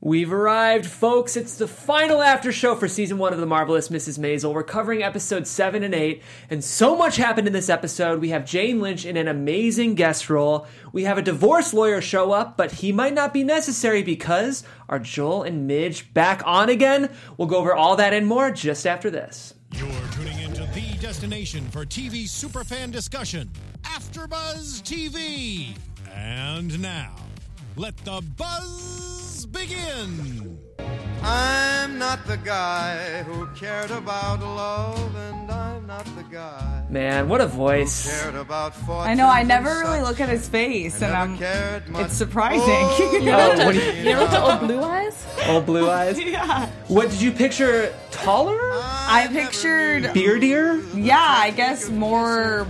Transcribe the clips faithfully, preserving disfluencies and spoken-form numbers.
We've arrived, folks. It's the final after show for season one of The Marvelous Missus Maisel. We're covering episodes seven and eight, and so much happened in this episode. We have Jane Lynch in an amazing guest role. We have a divorce lawyer show up, but he might not be necessary because are Joel and Midge back on again? We'll go over all that and more just after this. You're tuning into the destination for T V superfan discussion, AfterBuzz T V. And now, let the buzz begin. I'm not the guy who cared about love, and I'm not the guy. Man, what a voice. Who cared about I know, I never really look at his face, and I'm, it's surprising. Oh, what do you, you ever looked at Old Blue Eyes? Old Blue Eyes? Yeah. What, did you picture taller? I pictured... Beardier? Yeah, I guess more...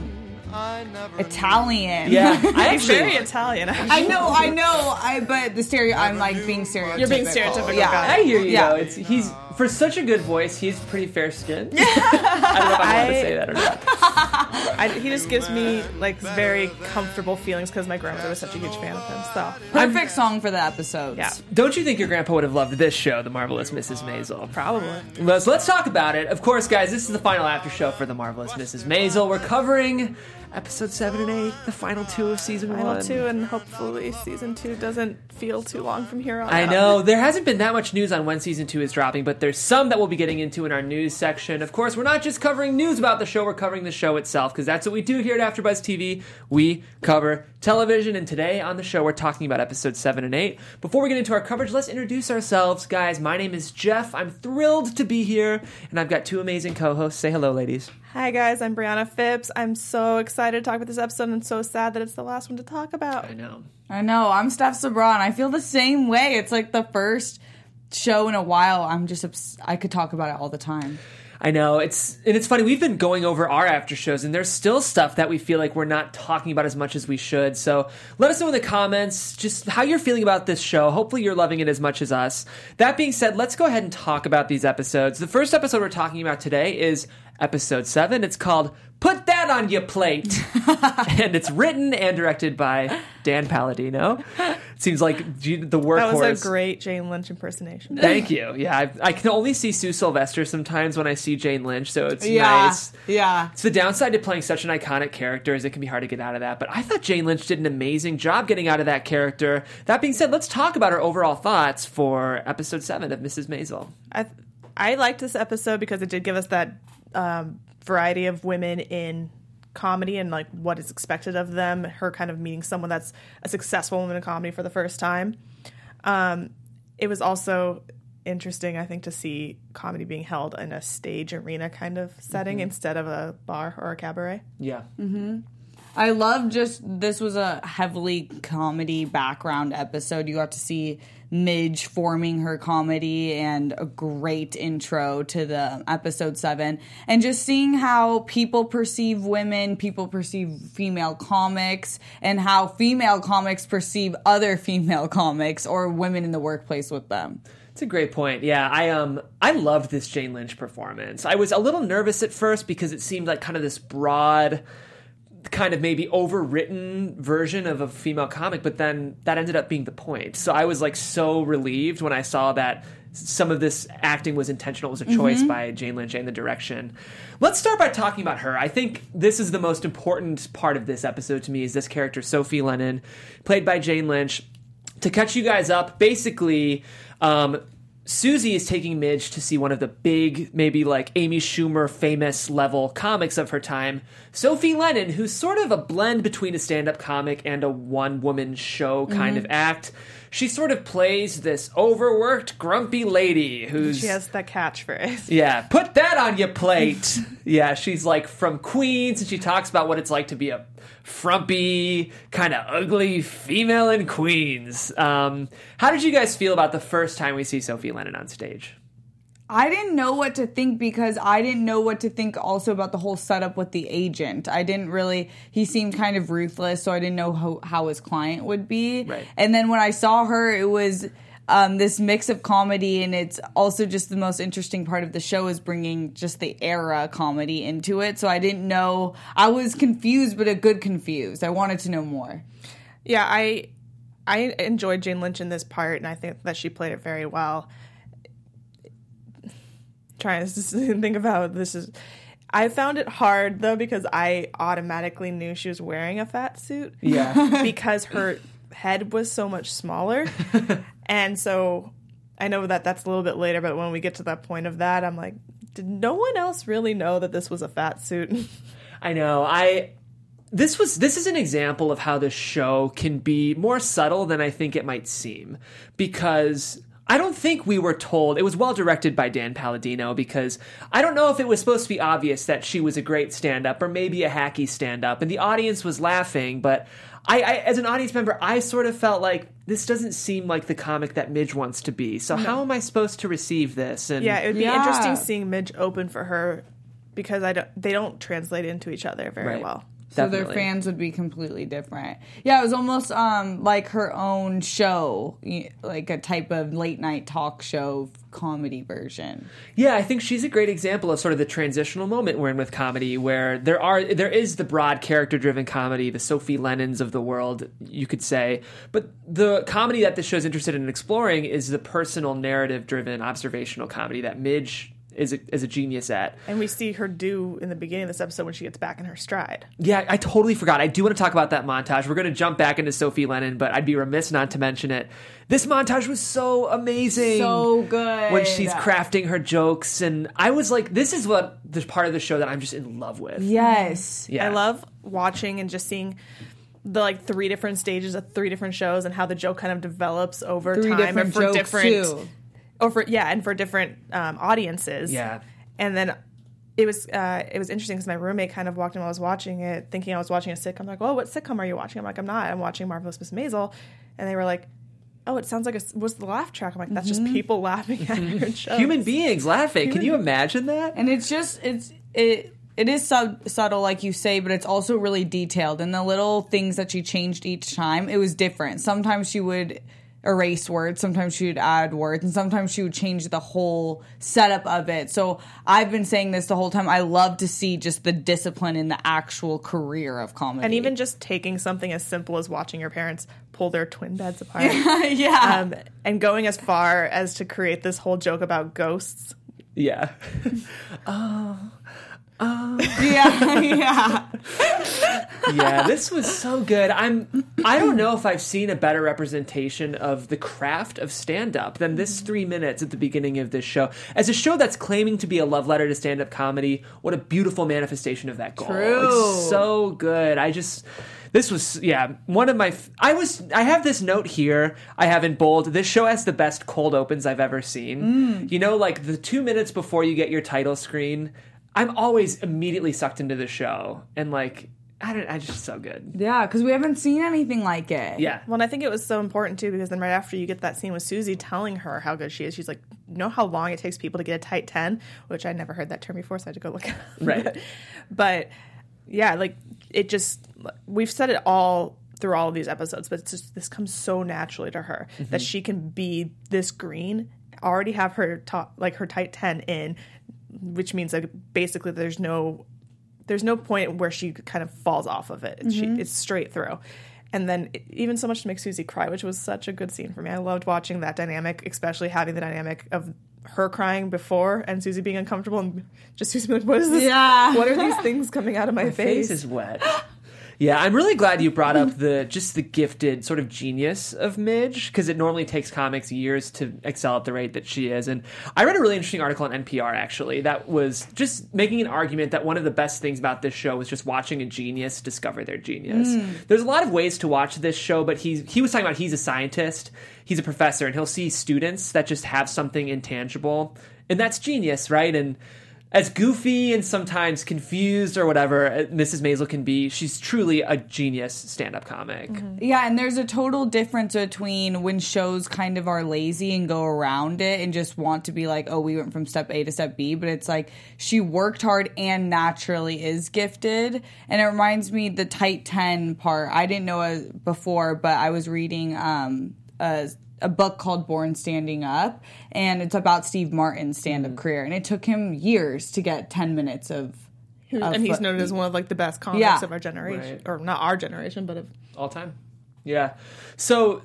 Italian. Yeah, I He's very Italian. Actually. I know, I know. I but the stereo. I'm like being stereotypical. You're being stereotypical. Yeah, guy. I hear you. Yeah. Though. It's he's for such a good voice. He's pretty fair skinned. I don't know if I want to say that or not. I, he just gives me like very comfortable feelings because my grandmother was such a huge fan of him. So perfect song for the episodes. Yeah. Don't you think your grandpa would have loved this show, The Marvelous Missus Maisel? Probably. Well, so let's talk about it. Of course, guys, this is the final after show for The Marvelous Missus Maisel. We're covering episode seven and eight, the final two of season Final one. two, and hopefully season two doesn't feel too long from here on I out. know. There hasn't been that much news on when season two is dropping, but there's some that we'll be getting into in our news section. Of course, we're not just covering news about the show, we're covering the show itself, because that's what we do here at AfterBuzz T V. We cover television, and today on the show we're talking about episodes seven and eight. Before we get into our coverage, let's introduce ourselves. Guys, my name is Jeff. I'm thrilled to be here, and I've got two amazing co-hosts. Say hello, ladies. Hi guys, I'm Brianna Phipps. I'm so excited to talk about this episode and so sad that it's the last one to talk about. I know. I know. I'm Steph Sabran. I feel the same way. It's like the first show in a while. I'm just obs- I could talk about it all the time. I know. It's and it's funny. We've been going over our after shows, and there's still stuff that we feel like we're not talking about as much as we should. So let us know in the comments just how you're feeling about this show. Hopefully you're loving it as much as us. That being said, let's go ahead and talk about these episodes. The first episode we're talking about today is episode seven. It's called Put That on Your Plate. And it's written and directed by Dan Palladino. It seems like the workhorse. That was a great Jane Lynch impersonation. Thank you. Yeah, I, I can only see Sue Sylvester sometimes when I see Jane Lynch, so it's Yeah. nice. Yeah. It's the downside to playing such an iconic character is it can be hard to get out of that. But I thought Jane Lynch did an amazing job getting out of that character. That being said, let's talk about our overall thoughts for episode seven of Missus Maisel. I I liked this episode because it did give us that um, variety of women in comedy and like what is expected of them. Her kind of meeting someone that's a successful woman in comedy for the first time. Um, it was also interesting, I think, to see comedy being held in a stage arena kind of setting mm-hmm. instead of a bar or a cabaret. Yeah. Mm-hmm. I love just, this was a heavily comedy background episode. You got to see Midge forming her comedy and a great intro to the episode seven. And just seeing how people perceive women, people perceive female comics, and how female comics perceive other female comics or women in the workplace with them. It's a great point. Yeah, I um I loved this Jane Lynch performance. I was a little nervous at first because it seemed like kind of this broad, kind of maybe overwritten version of a female comic, but then that ended up being the point. So I was like so relieved when I saw that some of this acting was intentional, it was a choice mm-hmm. by Jane Lynch and the direction. Let's start by talking about her. I think this is the most important part of this episode to me, is this character, Sophie Lennon, played by Jane Lynch. To catch you guys up, basically, um, Susie is taking Midge to see one of the big, maybe like Amy Schumer famous level comics of her time, Sophie Lennon, who's sort of a blend between a stand-up comic and a one-woman show kind mm-hmm. of act. She sort of plays this overworked, grumpy lady who's... She has that catchphrase. Yeah, put that on your plate. Yeah, she's like from Queens, and she talks about what it's like to be a frumpy, kind of ugly female in Queens. Um, how did you guys feel about the first time we see Sophie Lennon on stage? I didn't know what to think because I didn't know what to think also about the whole setup with the agent. I didn't really, he seemed kind of ruthless, so I didn't know how, how his client would be. Right. And then when I saw her, it was um, this mix of comedy, and it's also just the most interesting part of the show is bringing just the era comedy into it. So I didn't know, I was confused, but a good confused. I wanted to know more. Yeah, I... I enjoyed Jane Lynch in this part, and I think that she played it very well. Trying to think of how this is. I found it hard though because I automatically knew she was wearing a fat suit. Yeah. Because her head was so much smaller, and so I know that that's a little bit later. But when we get to that point of that, I'm like, did no one else really know that this was a fat suit? I know. I. This was this is an example of how the show can be more subtle than I think it might seem, because I don't think we were told. It was well directed by Dan Palladino, because I don't know if it was supposed to be obvious that she was a great stand-up or maybe a hacky stand-up, and the audience was laughing, but I, I as an audience member, I sort of felt like this doesn't seem like the comic that Midge wants to be. So no. How am I supposed to receive this? And yeah, it would be yeah. interesting seeing Midge open for her, because I don't, they don't translate into each other very right. well. So Definitely. their fans would be completely different. Yeah, it was almost um, like her own show, like a type of late night talk show comedy version. Yeah, I think she's a great example of sort of the transitional moment we're in with comedy, where there are there is the broad character driven comedy, the Sophie Lennons of the world, you could say, but the comedy that this show's interested in exploring is the personal narrative driven observational comedy that Midge is a, is a genius at. And we see her do in the beginning of this episode when she gets back in her stride. Yeah, I totally forgot. I do want to talk about that montage. We're going to jump back into Sophie Lennon, but I'd be remiss not to mention it. This montage was so amazing. So good. When she's crafting her jokes. And I was like, this is what the part of the show that I'm just in love with. Yes. Yeah. I love watching and just seeing the like three different stages of three different shows and how the joke kind of develops over Three time different and for jokes different too. Oh, for yeah, and for different um, audiences. Yeah. And then it was uh, it was interesting because my roommate kind of walked in while I was watching it, thinking I was watching a sitcom. I'm like, oh, what sitcom are you watching? I'm like, I'm not. I'm watching Marvelous Miss Maisel. And they were like, oh, it sounds like a, what's the laugh track? I'm like, that's Mm-hmm. just people laughing at your shows. Human beings laughing. Can you imagine that? And it's just, it's, it, it is sub- subtle, like you say, but it's also really detailed. And the little things that she changed each time, it was different. Sometimes she would erase words, sometimes she would add words, and sometimes she would change the whole setup of it. So I've been saying this the whole time. I love to see just the discipline in the actual career of comedy. And even just taking something as simple as watching your parents pull their twin beds apart. yeah. Um, and going as far as to create this whole joke about ghosts. Yeah. Oh. Oh. yeah. Yeah. Yeah, this was so good. I'm I don't know if I've seen a better representation of the craft of stand-up than this three minutes at the beginning of this show. As a show that's claiming to be a love letter to stand-up comedy, what a beautiful manifestation of that goal. True. It's so good. I just This was, yeah, one of my... I was... I have this note here. I have in bold. This show has the best cold opens I've ever seen. Mm. You know, like the two minutes before you get your title screen, I'm always immediately sucked into the show. And like, I don't... I just so good. Yeah, because we haven't seen anything like it. Yeah. Well, and I think it was so important, too, because then right after you get that scene with Susie telling her how good she is, she's like, you know how long it takes people to get a tight ten? Which I never heard that term before, so I had to go look it up. Right. but, but, yeah, like, it just... We've said it all through all of these episodes, but it's just, this comes so naturally to her mm-hmm. that she can be this green, already have her top, like her tight ten in, which means like basically there's no there's no point where she kind of falls off of it. Mm-hmm. She, it's straight through. And then it, even so much to make Susie cry, which was such a good scene for me. I loved watching that dynamic, especially having the dynamic of her crying before and Susie being uncomfortable and just Susie being like, what is this? Yeah. What are these things coming out of my, my face? face is wet. Yeah, I'm really glad you brought up the just the gifted sort of genius of Midge, because it normally takes comics years to excel at the rate that she is. And I read a really interesting article on N P R, actually, that was just making an argument that one of the best things about this show was just watching a genius discover their genius. Mm. There's a lot of ways to watch this show, but he, he was talking about he's a scientist, he's a professor, and he'll see students that just have something intangible. And that's genius, right? And as goofy and sometimes confused or whatever Missus Maisel can be, she's truly a genius stand-up comic. Mm-hmm. Yeah, and there's a total difference between when shows kind of are lazy and go around it and just want to be like, oh, we went from step A to step B, but it's like she worked hard and naturally is gifted. And it reminds me the tight ten part. I didn't know it before, but I was reading um, a a book called Born Standing Up, and it's about Steve Martin's stand-up mm. career, and it took him years to get ten minutes of, of and he's noted as one of like the best comics yeah. of our generation, right. or not our generation, but of all time. Yeah. So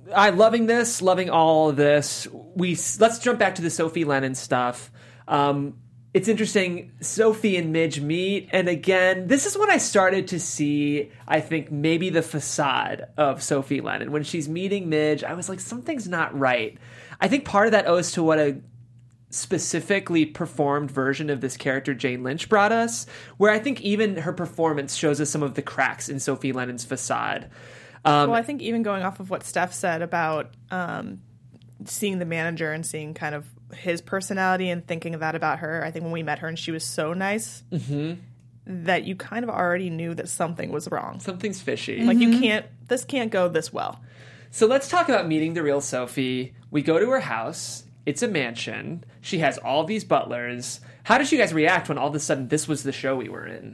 I'm loving this, loving all of this. We let's jump back to the Sophie Lennon stuff. Um, it's interesting. Sophie and Midge meet, and again, this is when I started to see, I think, maybe the facade of Sophie Lennon. When she's meeting Midge, I was like, something's not right. I think part of that owes to what a specifically performed version of this character Jane Lynch brought us, where I think even her performance shows us some of the cracks in Sophie Lennon's facade. Um, well, I think even going off of what Steph said about um, seeing the manager and seeing kind of his personality and thinking of that about her, I think when we met her and she was so nice mm-hmm. that you kind of already knew that something was wrong. Something's fishy. Like mm-hmm. you can't, this can't go this well. So let's talk about meeting the real Sophie. We go to her house. It's a mansion. She has all these butlers. How did you guys react when all of a sudden this was the show we were in?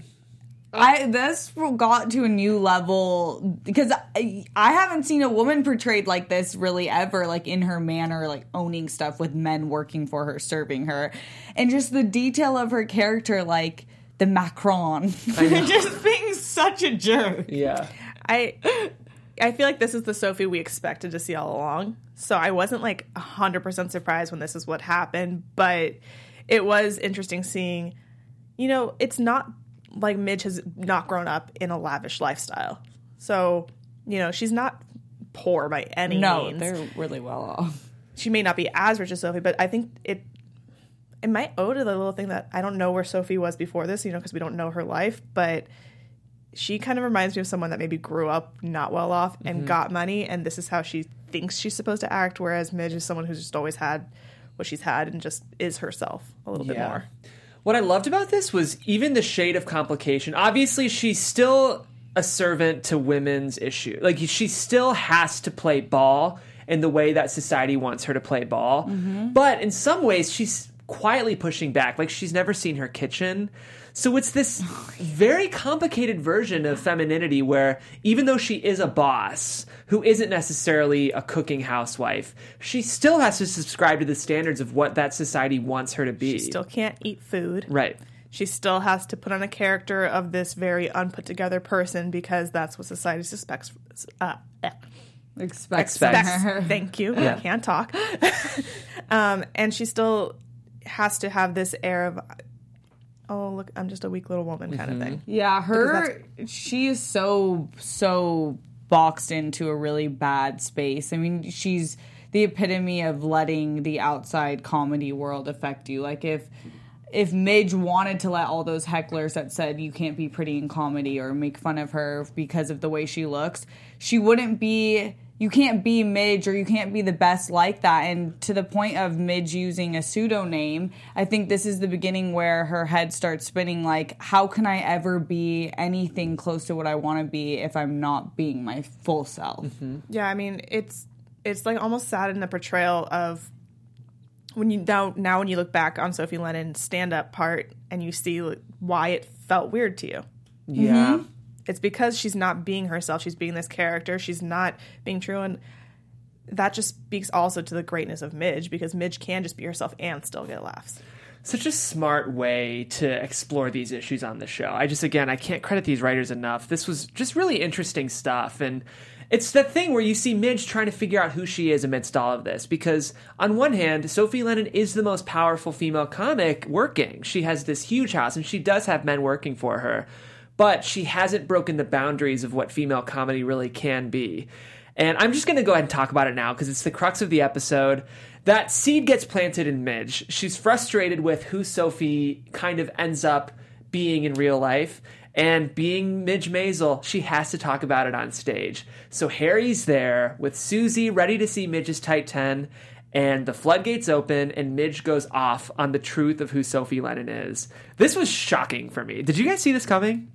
I this got to a new level because I, I haven't seen a woman portrayed like this really ever, like in her manner, like owning stuff with men working for her, serving her, and just the detail of her character, like the Macron, just being such a jerk. Yeah, I I feel like this is the Sophie we expected to see all along. So I wasn't like one hundred percent surprised when this is what happened, but it was interesting seeing, you know, it's not like Midge has not grown up in a lavish lifestyle. So, you know, she's not poor by any no, means. No, they're really well off. She may not be as rich as Sophie, but I think it it might owe to the little thing that I don't know where Sophie was before this, you know, because we don't know her life, but she kind of reminds me of someone that maybe grew up not well off and mm-hmm. got money, and this is how she thinks she's supposed to act, whereas Midge is someone who's just always had what she's had and just is herself a little yeah. bit more. What I loved about this was even the shade of complication. Obviously, she's still a servant to women's issue. Like, she still has to play ball in the way that society wants her to play ball. Mm-hmm. But in some ways, she's quietly pushing back. Like, she's never seen her kitchen. So it's this very complicated version of femininity where even though she is a boss who isn't necessarily a cooking housewife, she still has to subscribe to the standards of what that society wants her to be. She still can't eat food. Right. She still has to put on a character of this very unput together person because that's what society suspects. Uh, Expects. Expects. Thank you. Yeah. I can't talk. um, and she still has to have this air of, oh, look, I'm just a weak little woman kind mm-hmm. of thing. Yeah, her, she is so, so boxed into a really bad space. I mean, she's the epitome of letting the outside comedy world affect you. Like, if if Midge wanted to let all those hecklers that said you can't be pretty in comedy or make fun of her because of the way she looks, she wouldn't be... You can't be Midge or you can't be the best like that. And to the point of Midge using a pseudonym, I think this is the beginning where her head starts spinning like, how can I ever be anything close to what I want to be if I'm not being my full self? Mm-hmm. Yeah, I mean, it's it's like almost sad in the portrayal of when you now, now when you look back on Sophie Lennon's stand-up part and you see why it felt weird to you. Yeah. Mm-hmm. It's because she's not being herself. She's being this character. She's not being true. And that just speaks also to the greatness of Midge, because Midge can just be herself and still get laughs. Such a smart way to explore these issues on the show. I just, again, I can't credit these writers enough. This was just really interesting stuff. And it's that thing where you see Midge trying to figure out who she is amidst all of this. Because on one hand, Sophie Lennon is the most powerful female comic working. She has this huge house and she does have men working for her. But she hasn't broken the boundaries of what female comedy really can be. And I'm just going to go ahead and talk about it now because it's the crux of the episode. That seed gets planted in Midge. She's frustrated with who Sophie kind of ends up being in real life. And being Midge Maisel, she has to talk about it on stage. So Harry's there with Susie ready to see Midge's tight ten. And the floodgates open, and Midge goes off on the truth of who Sophie Lennon is. This was shocking for me. Did you guys see this coming?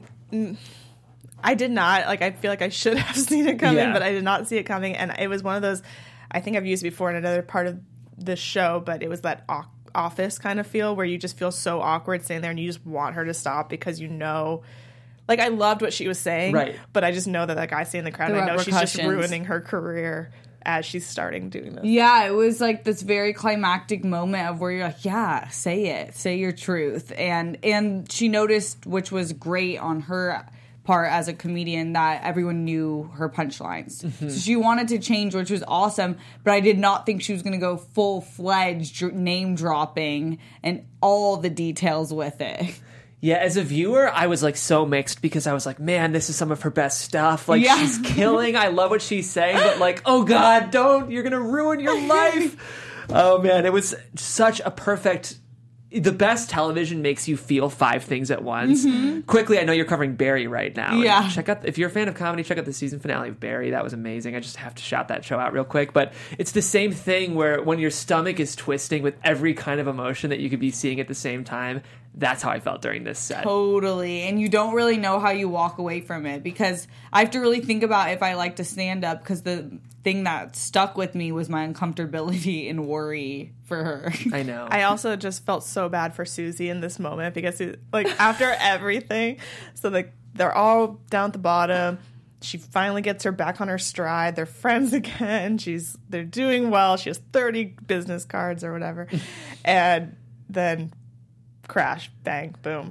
I did not. Like, I feel like I should have seen it coming, yeah. but I did not see it coming. And it was one of those, I think I've used it before in another part of the show, but it was that au- office kind of feel where you just feel so awkward sitting there and you just want her to stop because you know, like, I loved what she was saying, right. but I just know that that guy sitting in the crowd, the I know she's just ruining her career as she's starting doing this. Yeah, it was like this very climactic moment of where you're like, yeah, say it, say your truth. And and she noticed, which was great on her part as a comedian that everyone knew her punchlines. Mm-hmm. So she wanted to change, which was awesome, but I did not think she was going to go full-fledged dr- name dropping and all the details with it. Yeah, as a viewer, I was like so mixed because I was like, man, this is some of her best stuff. Like, Yeah. she's killing. I love what she's saying, but like, oh God, don't. You're going to ruin your life. Oh man, it was such a perfect... The best television makes you feel five things at once. Mm-hmm. Quickly, I know you're covering Barry right now. Yeah. And check out if you're a fan of comedy, check out the season finale of Barry. That was amazing. I just have to shout that show out real quick. But it's the same thing where when your stomach is twisting with every kind of emotion that you could be seeing at the same time. That's how I felt during this set. Totally. And you don't really know how you walk away from it because I have to really think about if I like to stand up because the thing that stuck with me was my uncomfortability and worry for her. I know. I also just felt so bad for Susie in this moment because, it, like, after everything, so like they're all down at the bottom. She finally gets her back on her stride. They're friends again. She's they're doing well. She has thirty business cards or whatever, and then crash, bang, boom.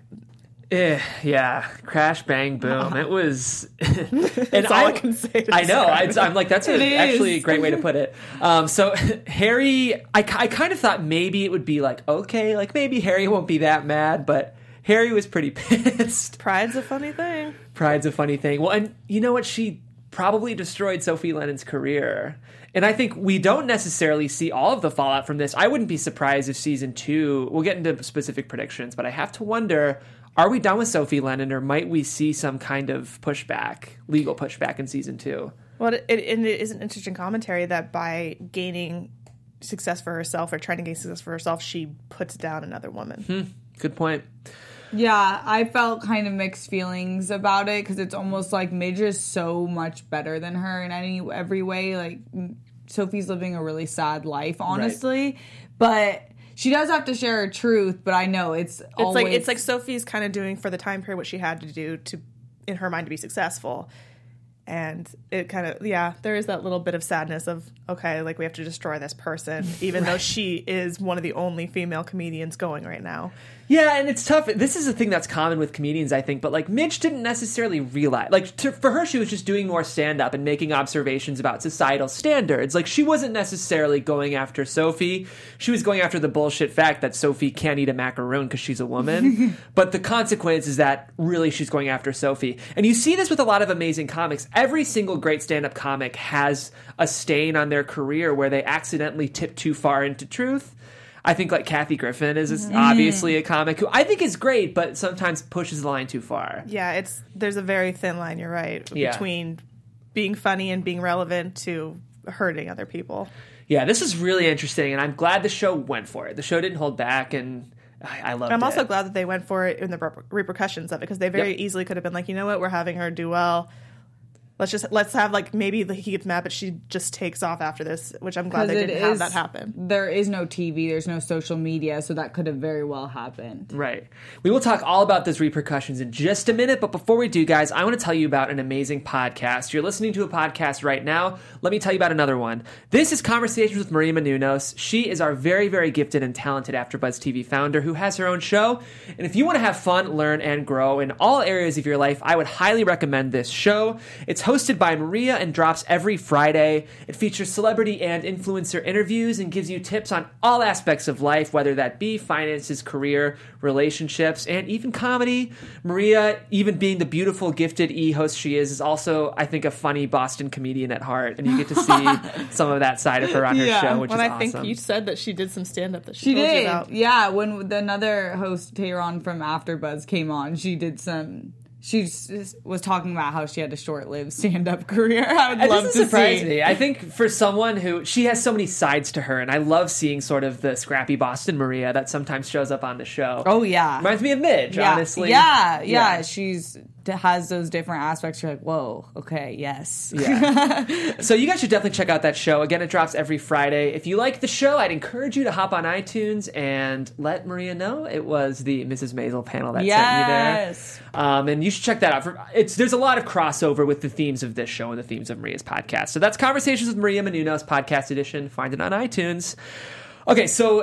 Eh, yeah, crash, bang, boom. It was. and That's all I can say to I know. I, describe it. I'm like, that's a, It actually a is. great way to put it. Um, so Harry, I, I kind of thought maybe it would be like, okay, like maybe Harry won't be that mad, but Harry was pretty pissed. Pride's a funny thing. Pride's a funny thing. Well, and you know what? She probably destroyed Sophie Lennon's career. And I think we don't necessarily see all of the fallout from this. I wouldn't be surprised if season two, we'll get into specific predictions, but I have to wonder, are we done with Sophie Lennon or might we see some kind of pushback, legal pushback in season two? Well, it, it, it is an interesting commentary that by gaining success for herself or trying to gain success for herself, she puts down another woman. Hmm. Good point. Yeah, I felt kind of mixed feelings about it because it's almost like Midge is so much better than her in any every way. Like Sophie's living a really sad life, honestly, right. But she does have to share her truth. But I know it's it's always... like it's like Sophie's kind of doing for the time period what she had to do to, in her mind, to be successful. And it kind of, yeah, there is that little bit of sadness of, okay, like we have to destroy this person, even right. though she is one of the only female comedians going right now. Yeah, and it's tough. This is a thing that's common with comedians, I think. But, like, Midge didn't necessarily realize... Like, to, for her, she was just doing more stand-up and making observations about societal standards. Like, she wasn't necessarily going after Sophie. She was going after the bullshit fact that Sophie can't eat a macaroon because she's a woman. But the consequence is that, really, she's going after Sophie. And you see this with a lot of amazing comics. Every single great stand-up comic has a stain on their career where they accidentally tip too far into truth. I think like Kathy Griffin is mm. obviously a comic who I think is great, but sometimes pushes the line too far. Yeah, it's there's a very thin line, you're right, yeah. between being funny and being relevant to hurting other people. Yeah, this is really interesting, and I'm glad the show went for it. The show didn't hold back, and I, I loved it. I'm also glad that they went for it in the reper- repercussions of it, because they very yep. easily could have been like, you know what, we're having her do well. Let's just let's have like maybe he gets mad, but she just takes off after this, which I'm glad they didn't is, have that happen. There is no T V, there's no social media, so that could have very well happened. Right. We will talk all about those repercussions in just a minute, but before we do, guys, I want to tell you about an amazing podcast. You're listening to a podcast right now. Let me tell you about another one. This is Conversations with Maria Menounos. She is our very, very gifted and talented AfterBuzz T V founder who has her own show. And if you want to have fun, learn, and grow in all areas of your life, I would highly recommend this show. It's hosted by Maria and drops every Friday. It features celebrity and influencer interviews and gives you tips on all aspects of life, whether that be finances, career, relationships, and even comedy. Maria, even being the beautiful, gifted e-host she is, is also, I think, a funny Boston comedian at heart, and you get to see some of that side of her on her yeah, show, which when is I awesome. think you said that she did some stand-up that she, she told did. you about. Yeah, when the another host, Tehran from AfterBuzz, came on, she did some... She was talking about how she had a short-lived stand-up career. I would It love doesn't to surprise see. me. I think for someone who... She has so many sides to her, and I love seeing sort of the scrappy Boston Maria that sometimes shows up on the show. Oh, yeah. Reminds me of Midge, yeah. honestly. Yeah, yeah, Yeah. She's has those different aspects. You're like, whoa, okay, yes. Yeah. So you guys should definitely check out that show. Again, it drops every Friday. If you like the show, I'd encourage you to hop on iTunes and let Maria know it was the Missus Maisel panel that Yes. sent you there. Um, and you should check that out. For, it's There's a lot of crossover with the themes of this show and the themes of Maria's podcast. So that's Conversations with Maria Menounos, podcast edition. Find it on iTunes. Okay, so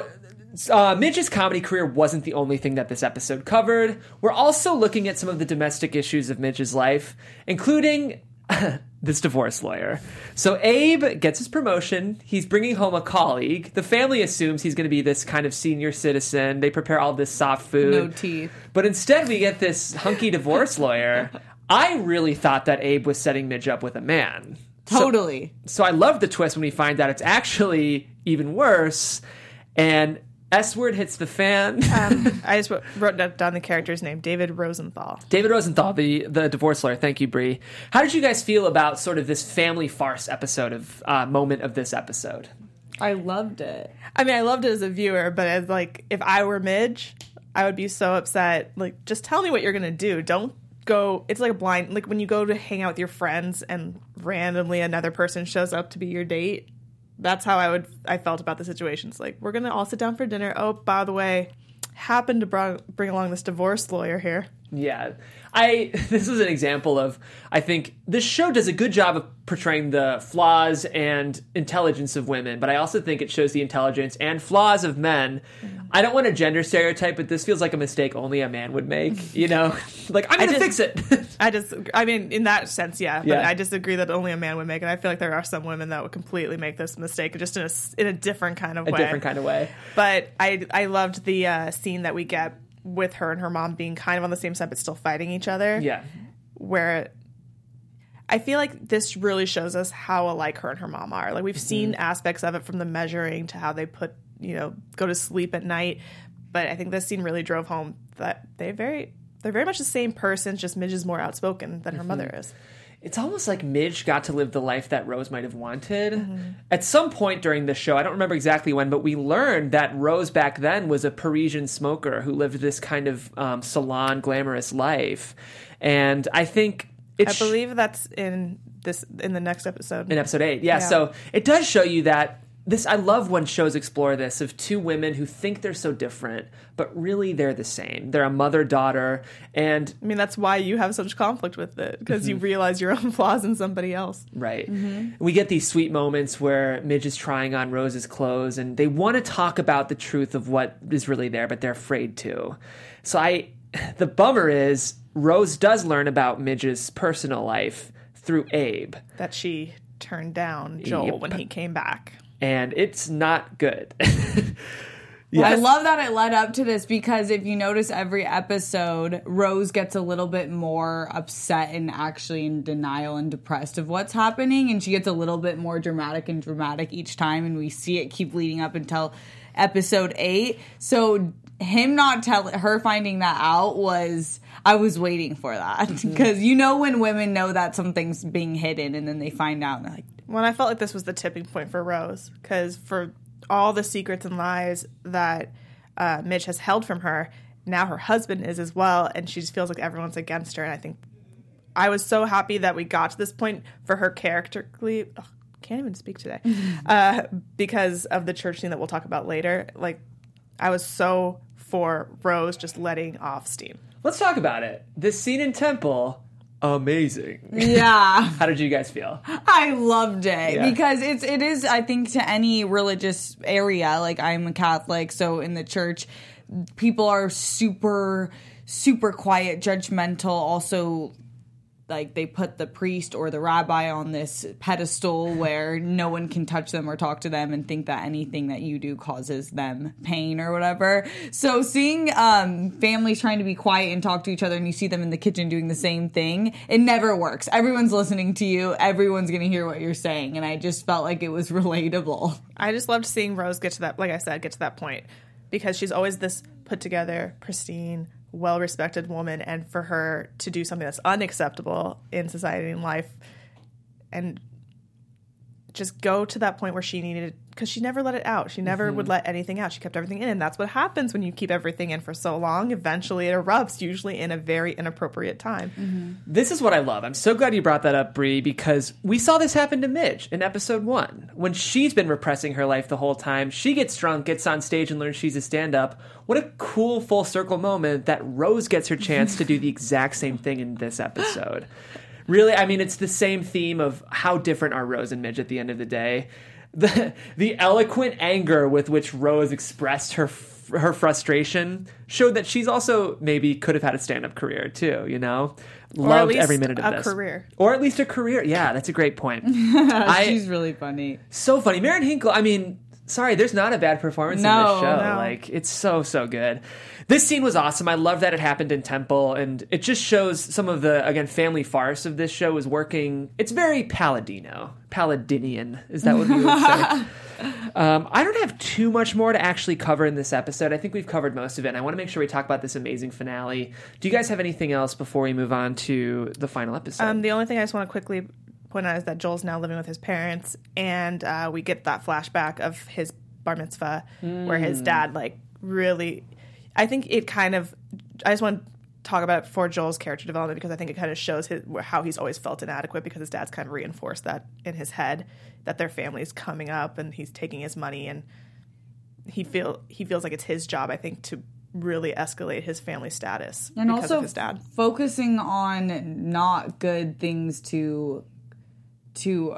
Uh, Midge's comedy career wasn't the only thing that this episode covered. We're also looking at some of the domestic issues of Midge's life, including this divorce lawyer. So Abe gets his promotion. He's bringing home a colleague. The family assumes he's going to be this kind of senior citizen. They prepare all this soft food. No teeth. But instead we get this hunky divorce lawyer. I really thought that Abe was setting Midge up with a man. Totally. So, so I love the twist when we find out it's actually even worse. And S-word hits the fan. um, I just wrote down the character's name, David Rosenthal. David Rosenthal, the, the divorce lawyer. Thank you, Bree. How did you guys feel about sort of this family farce episode of uh, moment of this episode? I loved it. I mean, I loved it as a viewer, but as like, if I were Midge, I would be so upset. Like, just tell me what you're gonna do. Don't go. It's like a blind. Like when you go to hang out with your friends and randomly another person shows up to be your date. That's how I would I felt about the situation. It's like, we're going to all sit down for dinner. Oh, by the way, happened to br- bring along this divorce lawyer here. Yeah. I this is an example of, I think this show does a good job of portraying the flaws and intelligence of women, but I also think it shows the intelligence and flaws of men. Mm. I don't want to gender stereotype, but this feels like a mistake only a man would make, you know? Like, I'm going to fix it. I just, I mean, in that sense, yeah, but yeah. I disagree that only a man would make it. I feel like there are some women that would completely make this mistake, just in a, in a different kind of a way. A different kind of way. But I, I loved the uh, scene that we get with her and her mom being kind of on the same side but still fighting each other. Yeah. Where I feel like this really shows us how alike her and her mom are. Like, we've mm-hmm. seen aspects of it, from the measuring to how they put, you know, go to sleep at night. But I think this scene really drove home that they very they're very much the same person, just Midge is more outspoken than her mm-hmm. mother is. It's almost like Midge got to live the life that Rose might have wanted. Mm-hmm. At some point during the show, I don't remember exactly when, but we learned that Rose back then was a Parisian smoker who lived this kind of um, salon glamorous life. And I think it's... I believe that's in this in the next episode. In episode eight, yeah. yeah. So it does show you that this... I love when shows explore this, of two women who think they're so different, but really they're the same. They're a mother-daughter, and... I mean, that's why you have such conflict with it, because mm-hmm. you realize your own flaws in somebody else. Right. Mm-hmm. We get these sweet moments where Midge is trying on Rose's clothes, and they want to talk about the truth of what is really there, but they're afraid to. So I... The bummer is, Rose does learn about Midge's personal life through Abe. That she turned down Joel yep. when he came back. And it's not good. Yes. I love that it led up to this, because if you notice every episode, Rose gets a little bit more upset and actually in denial and depressed of what's happening. And she gets a little bit more dramatic and dramatic each time. And we see it keep leading up until episode eight. So him not telling her, finding that out was, I was waiting for that. Because mm-hmm. you know when women know that something's being hidden and then they find out and they're like... Well, I felt like this was the tipping point for Rose, because for all the secrets and lies that uh, Midge has held from her, now her husband is as well, and she just feels like everyone's against her. And I think I was so happy that we got to this point for her characterly. Ugh, can't even speak today uh, because of the church scene that we'll talk about later. Like, I was so for Rose just letting off steam. Let's talk about it. This scene in Temple. Amazing. Yeah. How did you guys feel? I loved it yeah. because it's it is I think to any religious area, like I'm a Catholic, so in the church people are super super quiet, judgmental, also like they put the priest or the rabbi on this pedestal where no one can touch them or talk to them and think that anything that you do causes them pain or whatever. So seeing um, families trying to be quiet and talk to each other, and you see them in the kitchen doing the same thing, it never works. Everyone's listening to you. Everyone's going to hear what you're saying. And I just felt like it was relatable. I just loved seeing Rose get to that, like I said, get to that point, because she's always this put together, pristine, well-respected woman, and for her to do something that's unacceptable in society and life and just go to that point where she needed, because she never let it out. She never mm-hmm. would let anything out. She kept everything in, and that's what happens when you keep everything in for so long. Eventually it erupts, usually in a very inappropriate time. Mm-hmm. This is what I love. I'm so glad you brought that up, Bree, because we saw this happen to Midge in episode one. When she's been repressing her life the whole time, she gets drunk, gets on stage, and learns she's a stand-up. What a cool full circle moment that Rose gets her chance to do the exact same thing in this episode. Really, I mean, it's the same theme of how different are Rose and Midge at the end of the day. the the eloquent anger with which Rose expressed her her frustration showed that she's also maybe could have had a stand-up career too, you know? Or Loved at least every minute of a this. career. Or at least a career. Yeah, that's a great point. I, She's really funny. so funny. Maren Hinkle, I mean, sorry, there's not a bad performance No, in this show. no. Like, it's so, so good. This scene was awesome. I love that it happened in Temple, and it just shows some of the, again, family farce of this show is working. It's very Palladino. Palladinian. Is that what we would say? Um, I don't have too much more to actually cover in this episode. I think we've covered most of it, and I want to make sure we talk about this amazing finale. Do you guys have anything else before we move on to the final episode? Um, the only thing I just want to quickly point out is that Joel's now living with his parents, and uh, we get that flashback of his bar mitzvah mm. where his dad, like, really... I think it kind of... I just want to talk about it for Joel's character development because I think it kind of shows his, how he's always felt inadequate because his dad's kind of reinforced that in his head, that their family's coming up and he's taking his money, and he feel he feels like it's his job, I think, to really escalate his family status and because also of his dad. Focusing on not good things to to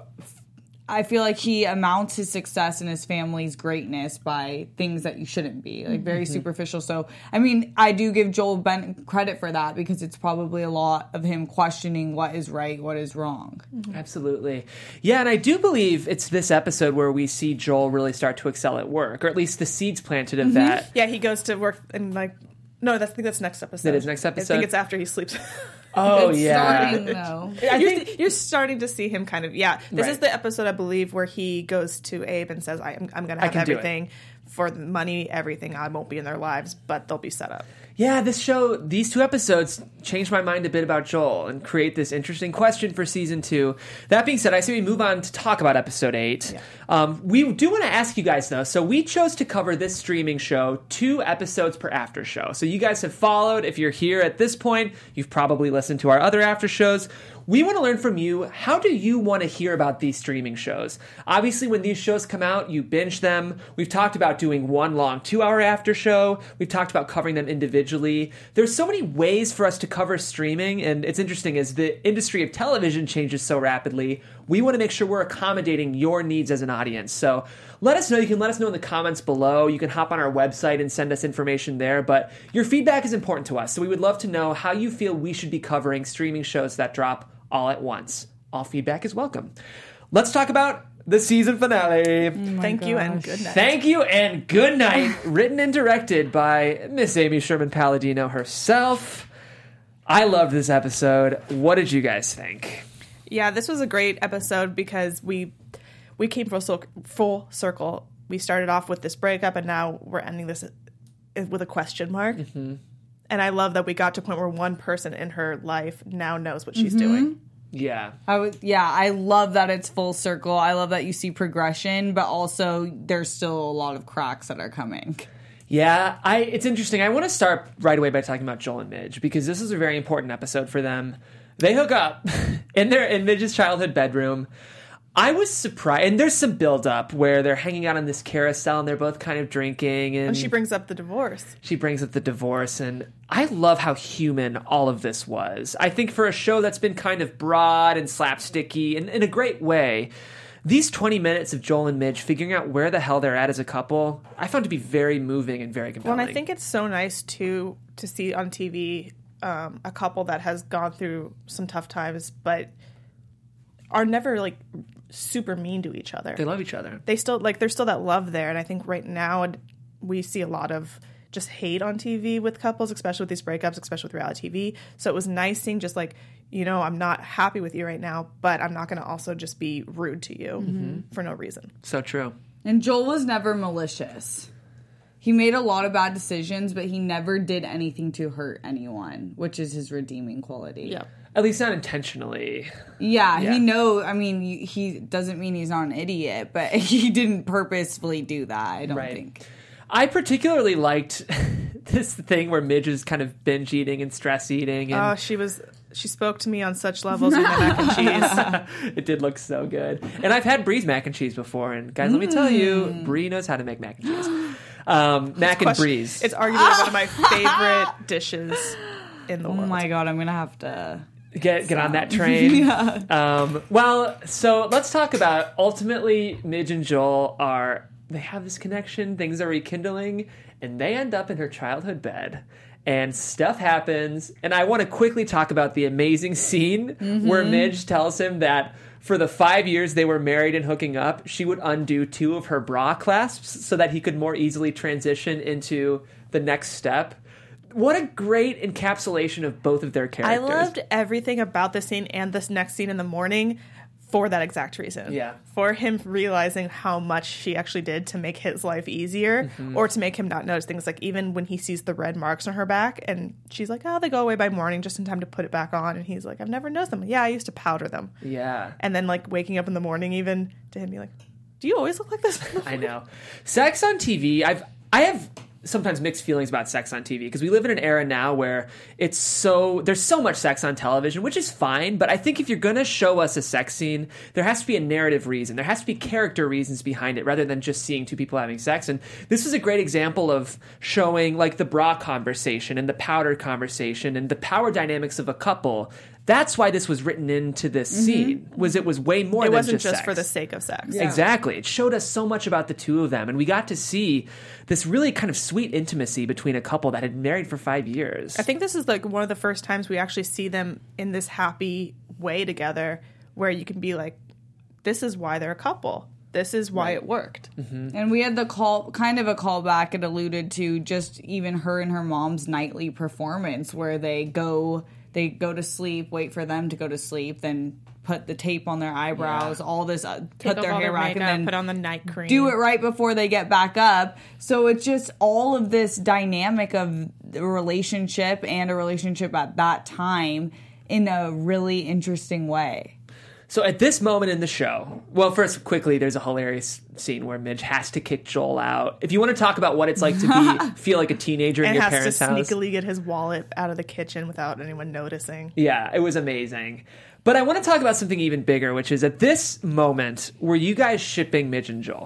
I feel like he amounts his success and his family's greatness by things that you shouldn't be, like very mm-hmm. superficial. So, I mean, I do give Joel Ben credit for that because it's probably a lot of him questioning what is right, what is wrong. Mm-hmm. Absolutely. Yeah, and I do believe it's this episode where we see Joel really start to excel at work, or at least the seeds planted of mm-hmm. that. Yeah, he goes to work and like, no, that's, I think that's next episode. That is next episode? I think it's after he sleeps. Oh, it's yeah. Starting, though. I you're, think you're starting to see him kind of, yeah. This right. is the episode, I believe, where he goes to Abe and says, I, I'm, I'm going to have everything for the money, everything. I won't be in their lives, but they'll be set up. Yeah, this show, these two episodes changed my mind a bit about Joel and create this interesting question for season two. That being said, I say we move on to talk about episode eight. Yeah. Um, we do want to ask you guys, though. So we chose to cover this streaming show two episodes per after show. So you guys have followed. If you're here at this point, you've probably listened to our other after shows. We want to learn from you. How do you want to hear about these streaming shows? Obviously, when these shows come out, you binge them. We've talked about doing one long two-hour after show. We've talked about covering them individually. There's so many ways for us to cover streaming, and it's interesting as the industry of television changes so rapidly, we want to make sure we're accommodating your needs as an audience. So let us know. You can let us know in the comments below. You can hop on our website and send us information there, but your feedback is important to us, so we would love to know how you feel we should be covering streaming shows that drop all at once. All feedback is welcome. Let's talk about the season finale. Oh Thank gosh. you and good night. Thank you and good night. Written and directed by Miss Amy Sherman Palladino herself. I loved this episode. What did you guys think? Yeah, this was a great episode because we we came full, cir- full circle. We started off with this breakup, and now we're ending this with a question mark. Mm-hmm. And I love that we got to a point where one person in her life now knows what she's mm-hmm. doing. Yeah. I would, yeah, I love that it's full circle. I love that you see progression, but also there's still a lot of cracks that are coming. Yeah, I. It's interesting. I want to start right away by talking about Joel and Midge, because this is a very important episode for them. They hook up in their in Midge's childhood bedroom. I was surprised, and there's some build-up where they're hanging out on this carousel, and they're both kind of drinking, and, And she brings up the divorce. She brings up the divorce, and I love how human all of this was. I think for a show that's been kind of broad and slapsticky, and in a great way, these twenty minutes of Joel and Midge figuring out where the hell they're at as a couple, I found to be very moving and very compelling. Well, and I think it's so nice, too, to see on T V um, a couple that has gone through some tough times, but are never, like, super mean to each other. They love each other. They still, like, there's still that love there, and I think right now we see a lot of just hate on T V with couples, especially with these breakups, especially with reality T V. So it was nice seeing just, like, you know, I'm not happy with you right now, but I'm not going to also just be rude to you mm-hmm. for no reason. So true. And Joel was never malicious. He made a lot of bad decisions, but he never did anything to hurt anyone, which is his redeeming quality. Yeah. At least not intentionally. Yeah, Yeah. he know. I mean, he doesn't mean he's not an idiot, but he didn't purposefully do that, I don't Right. think. I particularly liked this thing where Midge is kind of binge eating and stress eating. And Oh, she was... She spoke to me on such levels with my mac and cheese. it did look so good. And I've had Brie's mac and cheese before, and guys, let me tell you, Brie knows how to make mac and cheese. Um, mac and Brie's. It's arguably one of my favorite dishes in the Oh world. my god, I'm gonna have to Get get on that train. yeah. Um, well, so let's talk about ultimately Midge and Joel are they have this connection, things are rekindling, and they end up in her childhood bed. And stuff happens, and I want to quickly talk about the amazing scene mm-hmm. where Midge tells him that for the five years they were married and hooking up, she would undo two of her bra clasps so that he could more easily transition into the next step. What a great encapsulation of both of their characters. I loved everything about this scene and this next scene in the morning for that exact reason. Yeah. For him realizing how much she actually did to make his life easier mm-hmm. or to make him not notice things. Like even when he sees the red marks on her back and she's like, oh, they go away by morning just in time to put it back on. And he's like, I've never noticed them. Yeah, I used to powder them. Yeah. And then like waking up in the morning even to him be like, do you always look like this? I know. Sex on T V, I've I have sometimes mixed feelings about sex on T V because we live in an era now where it's so there's so much sex on television, which is fine, but I think if you're going to show us a sex scene, there has to be a narrative reason. There has to be character reasons behind it rather than just seeing two people having sex. And this is a great example of showing like the bra conversation and the powder conversation and the power dynamics of a couple. That's why this was written into this mm-hmm. scene. Was it was way more it than wasn't just, just sex. for the sake of sex. Yeah. Exactly. It showed us so much about the two of them, and we got to see this really kind of sweet intimacy between a couple that had been married for five years. I think this is like one of the first times we actually see them in this happy way together where you can be like, this is why they're a couple. This is why right. it worked. Mm-hmm. And we had the call, kind of a callback it alluded to just even her and her mom's nightly performance where they go... They go to sleep, wait for them to go to sleep, then put the tape on their eyebrows, yeah. all this, uh, put their hair back, and then put on the night cream. Do it right before they get back up. So it's just all of this dynamic of a relationship and a relationship at that time in a really interesting way. So at this moment in the show, well, first, quickly, there's a hilarious scene where Midge has to kick Joel out. If you want to talk about what it's like to be feel like a teenager in and your has parents' to house. sneakily get his wallet out of the kitchen without anyone noticing. Yeah, it was amazing. But I want to talk about something even bigger, which is at this moment, were you guys shipping Midge and Joel?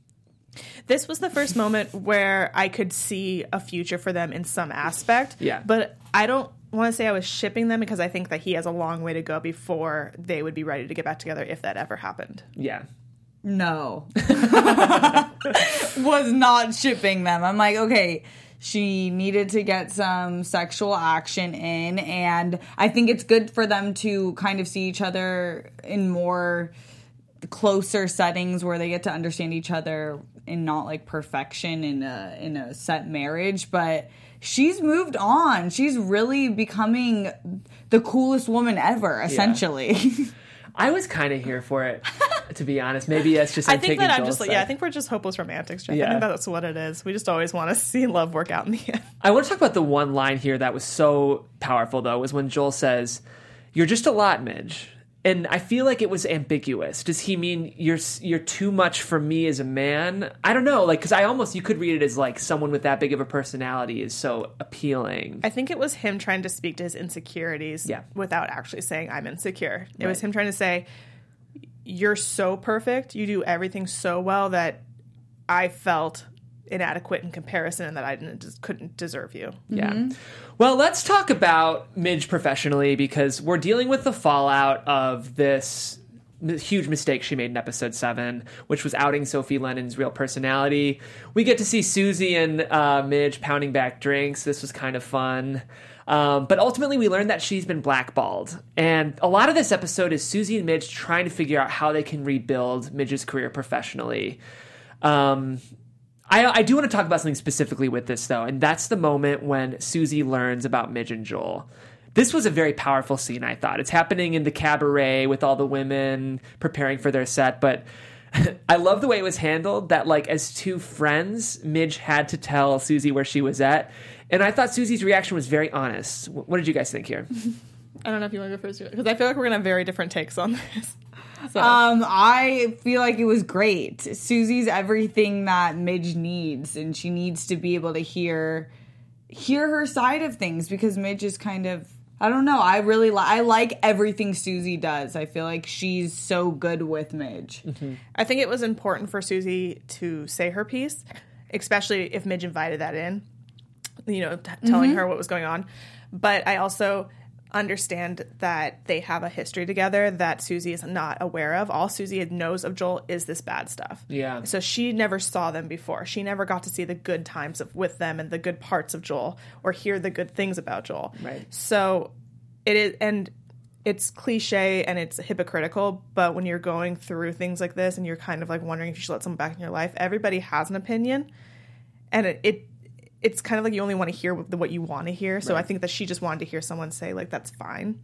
This was the first moment where I could see a future for them in some aspect. Yeah. But I don't want to say I was shipping them because I think that he has a long way to go before they would be ready to get back together if that ever happened. Yeah. No. Was not shipping them. I'm like, okay, she needed to get some sexual action in, and I think it's good for them to kind of see each other in more closer settings where they get to understand each other in not like perfection in a in a set marriage, but she's moved on. She's really becoming the coolest woman ever, essentially. Yeah. I was kind of here for it, to be honest. Maybe that's just I I'm think taking that I'm Joel's just like, side. yeah, I think we're just hopeless romantics, Jeff. Yeah. I think that's what it is. We just always want to see love work out in the end. I want to talk about the one line here that was so powerful, though, was when Joel says, "You're just a lot, Midge." And I feel like it was ambiguous. Does he mean you're you're too much for me as a man? I don't know, like, because I almost, you could read it as like someone with that big of a personality is so appealing. I think it was him trying to speak to his insecurities yeah. without without actually saying I'm insecure. It right. was him trying to say, you're so perfect, you do everything so well that I felt inadequate in comparison and that I didn't, just couldn't deserve you. Yeah. Mm-hmm. Well, let's talk about Midge professionally because we're dealing with the fallout of this huge mistake she made in episode seven, which was outing Sophie Lennon's real personality. We get to see Susie and uh, Midge pounding back drinks. This was kind of fun. Um, but ultimately, we learned that she's been blackballed. And a lot of this episode is Susie and Midge trying to figure out how they can rebuild Midge's career professionally. Um, I, I do want to talk about something specifically with this, though, and that's the moment when Susie learns about Midge and Joel. This was a very powerful scene, I thought. It's happening in the cabaret with all the women preparing for their set, but I love the way it was handled, that, like, as two friends, Midge had to tell Susie where she was at, and I thought Susie's reaction was very honest. What did you guys think here? I don't know if you want to go first, because I feel like we're going to have very different takes on this. So. Um, I feel like it was great. Susie's everything that Midge needs, and she needs to be able to hear hear her side of things because Midge is kind of, I don't know. I really li- I like everything Susie does. I feel like she's so good with Midge. Mm-hmm. I think it was important for Susie to say her piece, especially if Midge invited that in, you know, t- telling mm-hmm. her what was going on. But I also understand that they have a history together that Susie is not aware of. All Susie knows of Joel is this bad stuff. Yeah. So she never saw them before. She never got to see the good times of, with them and the good parts of Joel or hear the good things about Joel. Right. So it is, and it's cliche and it's hypocritical, but when you're going through things like this and you're kind of like wondering if you should let someone back in your life, everybody has an opinion, and it, it it's kind of like you only want to hear what, what you want to hear. So right. I think that she just wanted to hear someone say, like, that's fine.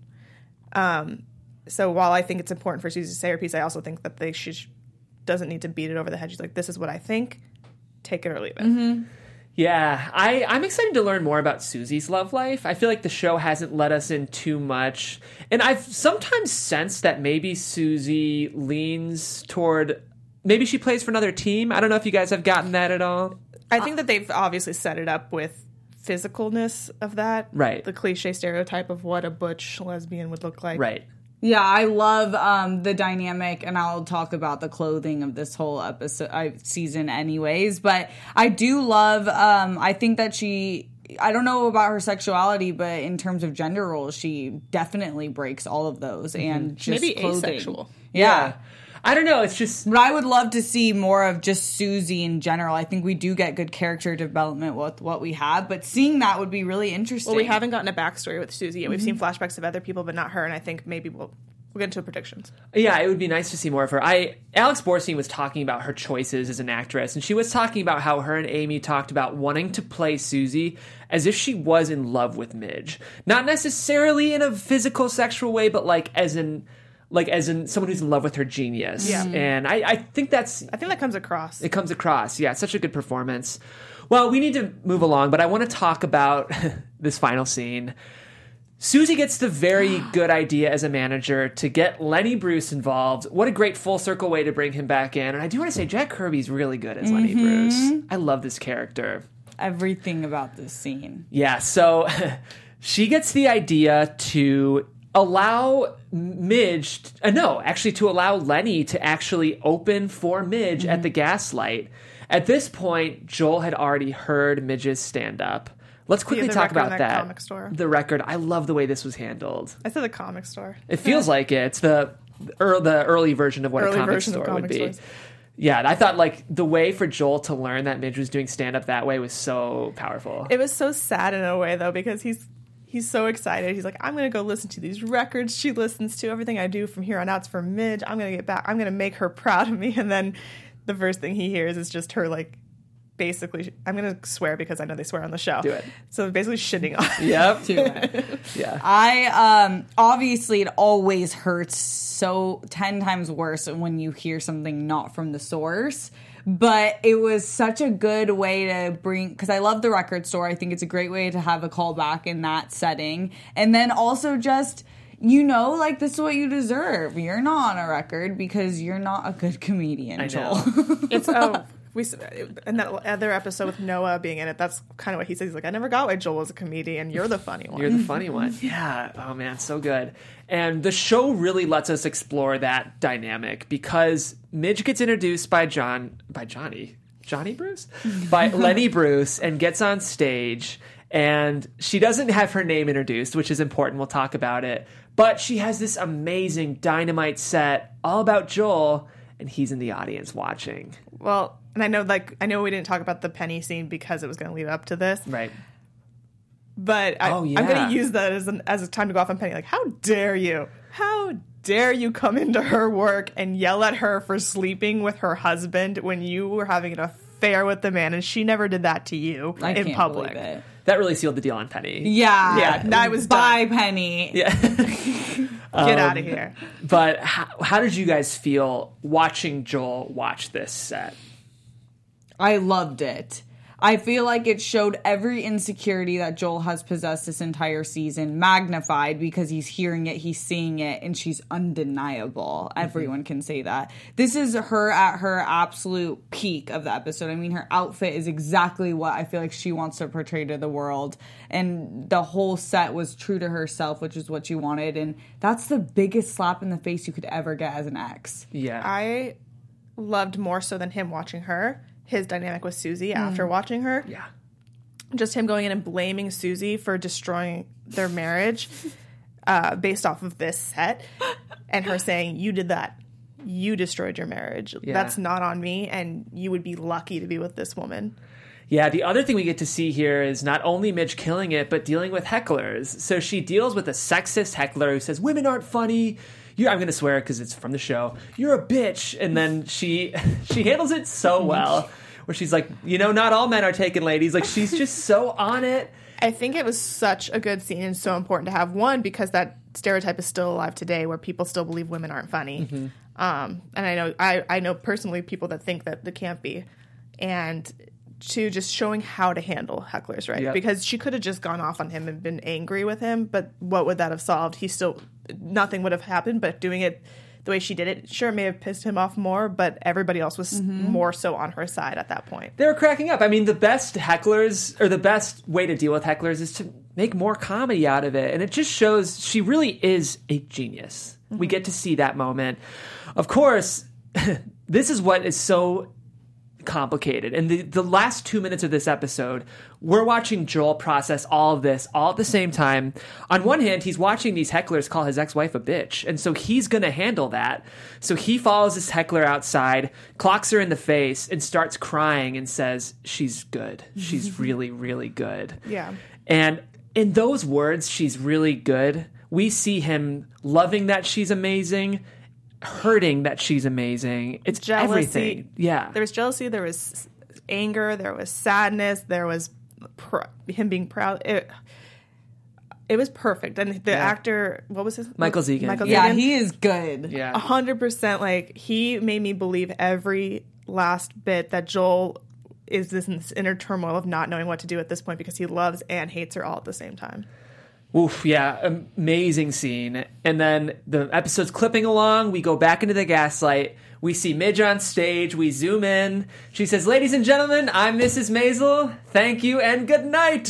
Um, so while I think it's important for Susie to say her piece, I also think that they she doesn't need to beat it over the head. She's like, this is what I think. Take it or leave it. Mm-hmm. Yeah, I, I'm excited to learn more about Susie's love life. I feel like the show hasn't let us in too much. And I've sometimes sensed that maybe Susie leans toward... Maybe she plays for another team. I don't know if you guys have gotten that at all. I think that they've obviously set it up with physicalness of that. Right. The cliche stereotype of what a butch lesbian would look like. Right. Yeah, I love um, the dynamic, and I'll talk about the clothing of this whole episode uh, season anyways, but I do love, um, I think that she, I don't know about her sexuality, but in terms of gender roles, she definitely breaks all of those, mm-hmm. and just Maybe clothing. asexual. Yeah. yeah. I don't know, it's just... But I would love to see more of just Susie in general. I think we do get good character development with what we have, but seeing that would be really interesting. Well, we haven't gotten a backstory with Susie yet. We've Mm-hmm. seen flashbacks of other people, but not her, and I think maybe we'll we'll get into predictions. Yeah, it would be nice to see more of her. I Alex Borstein was talking about her choices as an actress, and she was talking about how her and Amy talked about wanting to play Susie as if she was in love with Midge. Not necessarily in a physical, sexual way, but like as in... Like, as in someone who's in love with her genius. Yeah. And I, I think that's... I think that comes across. It comes across. Yeah, it's such a good performance. Well, we need to move along, but I want to talk about this final scene. Susie gets the very good idea as a manager to get Lenny Bruce involved. What a great full circle way to bring him back in. And I do want to say Jack Kirby's really good as Lenny Mm-hmm. Bruce. I love this character. Everything about this scene. Yeah, so she gets the idea to... allow Midge, uh, no, actually to allow Lenny to actually open for Midge mm-hmm. at the Gaslight. At this point, Joel had already heard Midge's stand-up. Let's quickly the talk record in about that that. comic store. The record. I love the way this was handled. I said the comic store. It feels like it. It's the, er, the early version of what Early a comic version of store would comic be. stores. Yeah, I thought like the way for Joel to learn that Midge was doing stand-up that way was so powerful. It was so sad in a way, though, because he's he's so excited. He's like, I'm going to go listen to these records she listens to. Everything I do from here on out's for Midge. I'm going to get back. I'm going to make her proud of me. And then the first thing he hears is just her, like, basically, I'm going to swear because I know they swear on the show. Do it. So basically shitting on. Yep. Do it. Yeah. I, um, obviously it always hurts so ten times worse when you hear something not from the source. But it was such a good way to bring, because I love the record store. I think it's a great way to have a callback in that setting. And then also just, you know, like, this is what you deserve. You're not on a record because you're not a good comedian, I Joel. know. It's, oh, we, and that other episode with Noah being in it, that's kind of what he says. He's like, I never got why Joel was a comedian. You're the funny one. You're the funny one. Yeah. Oh, man, so good. And the show really lets us explore that dynamic because Midge gets introduced by John, by Johnny, Johnny Bruce? By Lenny Bruce and gets on stage. And she doesn't have her name introduced, which is important. We'll talk about it. But she has this amazing dynamite set all about Joel, and he's in the audience watching. Well, and I know, like, I know we didn't talk about the Penny scene because it was going to lead up to this. Right. But I, Oh, yeah. I'm going to use that as an, as a time to go off on Penny. Like, how dare you? How dare you come into her work and yell at her for sleeping with her husband when you were having an affair with the man, and she never did that to you I in can't public. believe it. That really sealed the deal on Penny. Yeah. Yeah, I was Bye, done. Penny. Yeah. Get Um, out of here. But how, how did you guys feel watching Joel watch this set? I loved it. I feel like it showed every insecurity that Joel has possessed this entire season, magnified because he's hearing it, he's seeing it, and she's undeniable. Mm-hmm. Everyone can say that. This is her at her absolute peak of the episode. I mean, her outfit is exactly what I feel like she wants to portray to the world. And the whole set was true to herself, which is what she wanted. And that's the biggest slap in the face you could ever get as an ex. Yeah. I loved more so than him watching her his dynamic with Susie after watching her. yeah. Just him going in and blaming Susie for destroying their marriage. uh, based off of this set, and her saying, "You did that. You destroyed your marriage. Yeah. That's not on me, and you would be lucky to be with this woman." Yeah, the other thing we get to see here is not only Midge killing it, but dealing with hecklers. So she deals with a sexist heckler who says, women aren't funny. You're, I'm going to swear because it's from the show. You're a bitch. And then she she handles it so well, where she's like, you know, not all men are taken, ladies. Like, she's just so on it. I think it was such a good scene and so important to have. One, because that stereotype is still alive today, where people still believe women aren't funny. Mm-hmm. Um, and I know I, I know personally people that think that they can't be. And two, just showing how to handle hecklers, right? Yep. Because she could have just gone off on him and been angry with him, but what would that have solved? He still, nothing would have happened, but doing it the way she did it, sure, may have pissed him off more, but everybody else was mm-hmm. more so on her side at that point. They were cracking up. I mean, the best hecklers, or the best way to deal with hecklers is to make more comedy out of it. And it just shows she really is a genius. Mm-hmm. We get to see that moment. Of course, this is what is so complicated. And the, the last two minutes of this episode, we're watching Joel process all of this all at the same time. On one hand, he's watching these hecklers call his ex-wife a bitch, and so he's going to handle that. So he follows this heckler outside, clocks her in the face, and starts crying and says, she's good. She's really, really good. Yeah. And in those words, she's really good, we see him loving that she's amazing, hurting that she's amazing. It's jealousy. Everything. Yeah. There was jealousy, there was anger, there was sadness, there was pr- him being proud. It, it was perfect. And the yeah. actor, what was his? Michael Zegan. Michael Zegan. Yeah, he is good. Yeah. one hundred percent. Like, he made me believe every last bit that Joel is this, in this inner turmoil of not knowing what to do at this point because he loves and hates her all at the same time. Oof, yeah, amazing scene. And then the episode's clipping along. We go back into the gaslight. We see Midge on stage. We zoom in. She says, ladies and gentlemen, I'm Missus Maisel. Thank you and good night.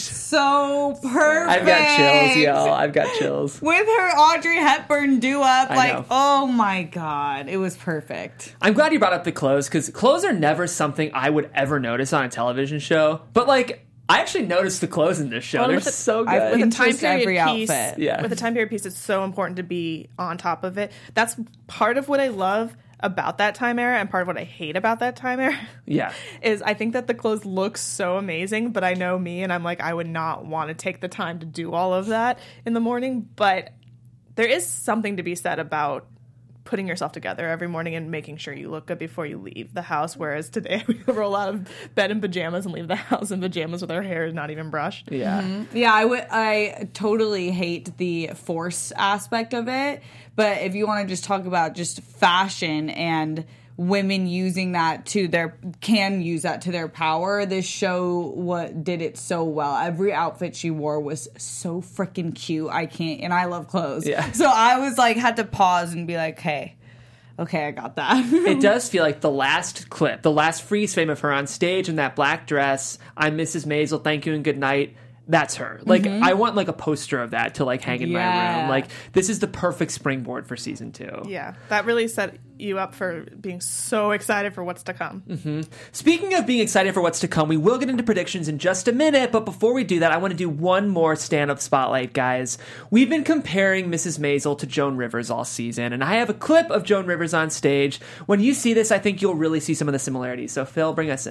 So perfect. I've got chills, y'all. I've got chills. With her Audrey Hepburn do-up. I Like, know. oh my God. It was perfect. I'm glad you brought up the clothes, because clothes are never something I would ever notice on a television show. But, like, I actually noticed the clothes in this show. Well, They're with the- so good. I've With the been- time Pinterest period every piece, outfit. Yeah. with the time period piece, it's so important to be on top of it. That's part of what I love about that time era, and part of what I hate about that time era. Yeah. Is I think that the clothes look so amazing, but I know me, and I'm like, I would not want to take the time to do all of that in the morning. But there is something to be said about putting yourself together every morning and making sure you look good before you leave the house, whereas today we roll out of bed in pajamas and leave the house in pajamas with our hair not even brushed. Yeah. Mm-hmm. Yeah, I would. I totally hate the force aspect of it. But if you want to just talk about just fashion and women using that to their can use that to their power, this show what did it so well. Every outfit she wore was so freaking cute. I can't, and I love clothes. Yeah. So I was like, had to pause and be like, hey. Okay, I got that. It does feel like the last clip, the last freeze frame of her on stage in that black dress, I'm Missus Maisel, thank you and good night. That's her. Like, mm-hmm. I want, like, a poster of that to, like, hang in yeah. my room. Like, this is the perfect springboard for season two. Yeah, that really set you up for being so excited for what's to come. Mm-hmm. Speaking of being excited for what's to come, we will get into predictions in just a minute, but before we do that, I want to do one more stand-up spotlight, guys. We've been comparing Missus Maisel to Joan Rivers all season, and I have a clip of Joan Rivers on stage. When you see this, I think you'll really see some of the similarities. So, Phil, bring us in.